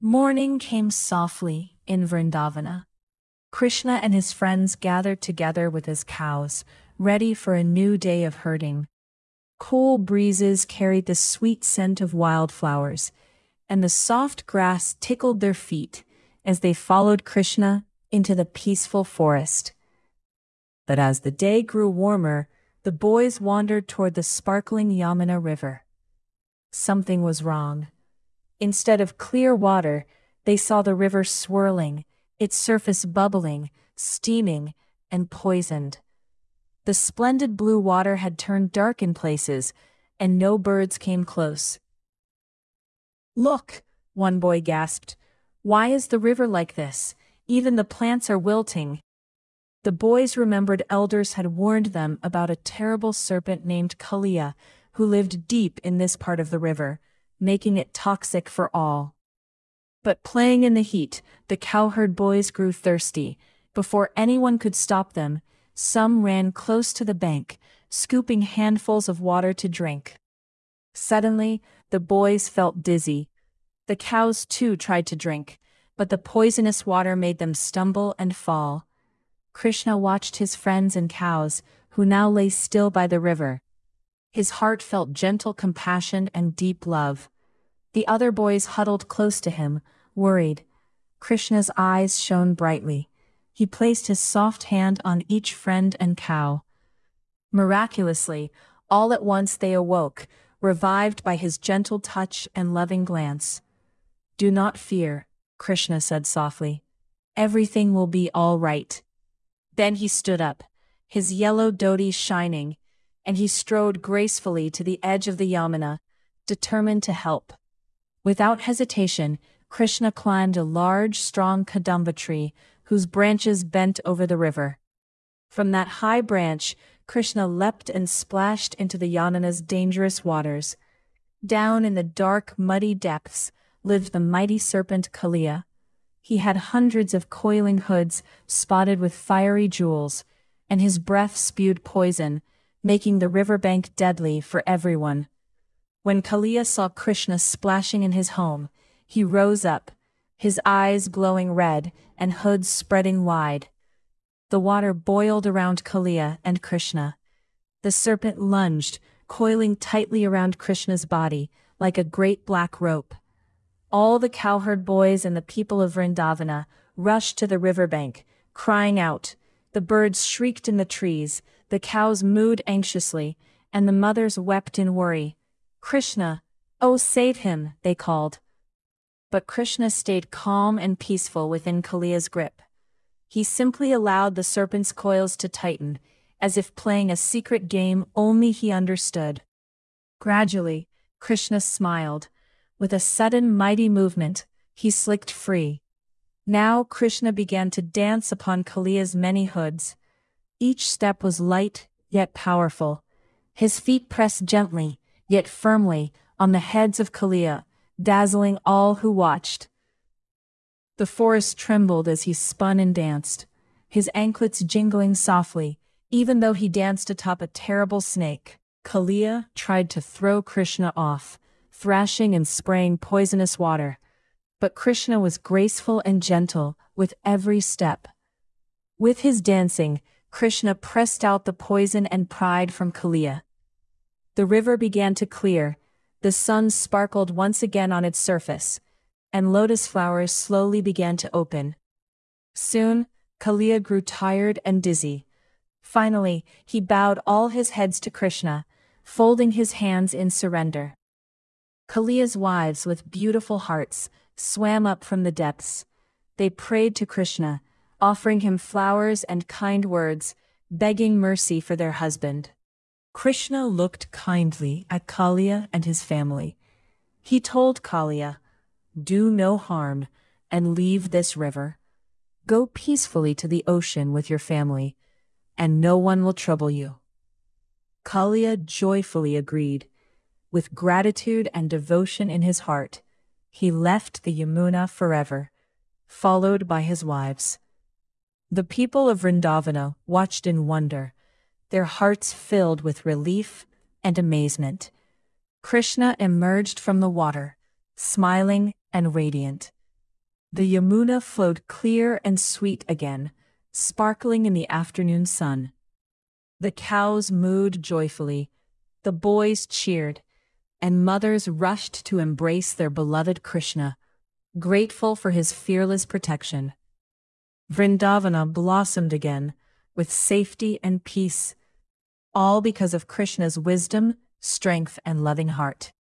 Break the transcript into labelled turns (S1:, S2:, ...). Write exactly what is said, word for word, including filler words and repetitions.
S1: Morning came softly in Vrindavana. Krishna and his friends gathered together with his cows, ready for a new day of herding. Cool breezes carried the sweet scent of wildflowers, and the soft grass tickled their feet as they followed Krishna into the peaceful forest. But as the day grew warmer, the boys wandered toward the sparkling Yamuna River. Something was wrong. Instead of clear water, they saw the river swirling, its surface bubbling, steaming, and poisoned. The splendid blue water had turned dark in places, and no birds came close. "Look," one boy gasped. "Why is the river like this? Even the plants are wilting." The boys remembered elders had warned them about a terrible serpent named Kaliya, who lived deep in this part of the river, making it toxic for all. But playing in the heat, the cowherd boys grew thirsty. Before anyone could stop them, some ran close to the bank, scooping handfuls of water to drink. Suddenly, the boys felt dizzy. The cows too tried to drink, but the poisonous water made them stumble and fall. Krishna watched his friends and cows, who now lay still by the river. His heart felt gentle compassion and deep love. The other boys huddled close to him, worried. Krishna's eyes shone brightly. He placed his soft hand on each friend and cow. Miraculously, all at once they awoke, revived by his gentle touch and loving glance. "Do not fear," Krishna said softly. "Everything will be all right." Then he stood up, his yellow dhoti shining, and he strode gracefully to the edge of the Yamuna, determined to help. Without hesitation, Krishna climbed a large, strong kadamba tree, whose branches bent over the river. From that high branch, Krishna leapt and splashed into the Yamuna's dangerous waters. Down in the dark, muddy depths lived the mighty serpent Kaliya. He had hundreds of coiling hoods spotted with fiery jewels, and his breath spewed poison, making the riverbank deadly for everyone. When Kaliya saw Krishna splashing in his home, he rose up, his eyes glowing red and hoods spreading wide. The water boiled around Kaliya and Krishna. The serpent lunged, coiling tightly around Krishna's body like a great black rope. All the cowherd boys and the people of Vrindavana rushed to the riverbank, crying out. The birds shrieked in the trees, the cows mooed anxiously, and the mothers wept in worry. "Krishna, oh save him," they called. But Krishna stayed calm and peaceful within Kaliya's grip. He simply allowed the serpent's coils to tighten, as if playing a secret game only he understood. Gradually, Krishna smiled. With a sudden mighty movement, he slicked free. Now Krishna began to dance upon Kaliya's many hoods. Each step was light, yet powerful. His feet pressed gently, yet firmly, on the heads of Kaliya, dazzling all who watched. The forest trembled as he spun and danced, his anklets jingling softly, even though he danced atop a terrible snake. Kaliya tried to throw Krishna off, thrashing and spraying poisonous water. But Krishna was graceful and gentle with every step. With his dancing, Krishna pressed out the poison and pride from Kaliya. The river began to clear, the sun sparkled once again on its surface, and lotus flowers slowly began to open. Soon, Kaliya grew tired and dizzy. Finally, he bowed all his heads to Krishna, folding his hands in surrender. Kaliya's wives with beautiful hearts swam up from the depths. They prayed to Krishna, offering him flowers and kind words, begging mercy for their husband. Krishna looked kindly at Kaliya and his family. He told Kaliya, "Do no harm, and leave this river. Go peacefully to the ocean with your family, and no one will trouble you." Kaliya joyfully agreed. With gratitude and devotion in his heart, he left the Yamuna forever, followed by his wives. The people of Vrindavana watched in wonder, their hearts filled with relief and amazement. Krishna emerged from the water, smiling and radiant. The Yamuna flowed clear and sweet again, sparkling in the afternoon sun. The cows mooed joyfully, the boys cheered, and mothers rushed to embrace their beloved Krishna, grateful for his fearless protection. Vrindavana blossomed again, with safety and peace, all because of Krishna's wisdom, strength, and loving heart.